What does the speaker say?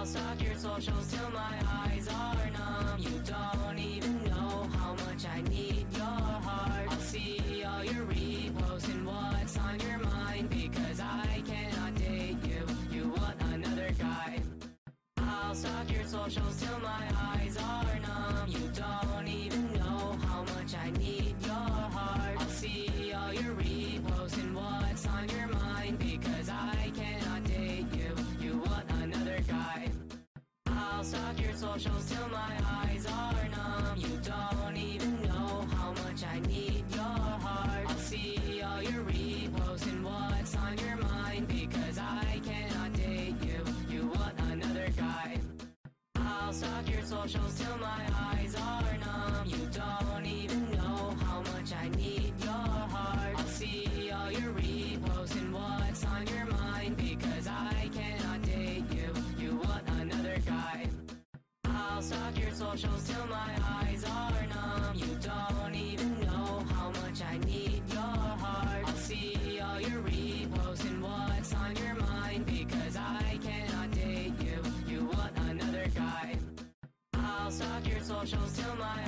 I'll stalk your socials till my eyes are numb. You don't even know how much I need your heart. I'll see all your reposts and what's on your mind, because I cannot date you, you want another guy. I'll stalk your socials till my eyes are numb. You don't even know how much I need your heart. I'll see all your reposts and what's on your mind, because I cannot date you, you want another guy. I'll stalk your socials till my eyes are numb. You don't even know how much I need your heart. I'll see all your reposts and what's on your mind, because I cannot date you, you want another guy. I'll stalk your socials till my eyes are numb. You don't even know how much I need your heart. I'll see all your reposts and what's on your mind, because I cannot date you, you want another guy. I'll stalk your socials till my eyes are numb. You don't even know how much I need your heart. I'll see all your reposts and what's on your mind, because I cannot date you, you want another guy. I'll stalk your socials till my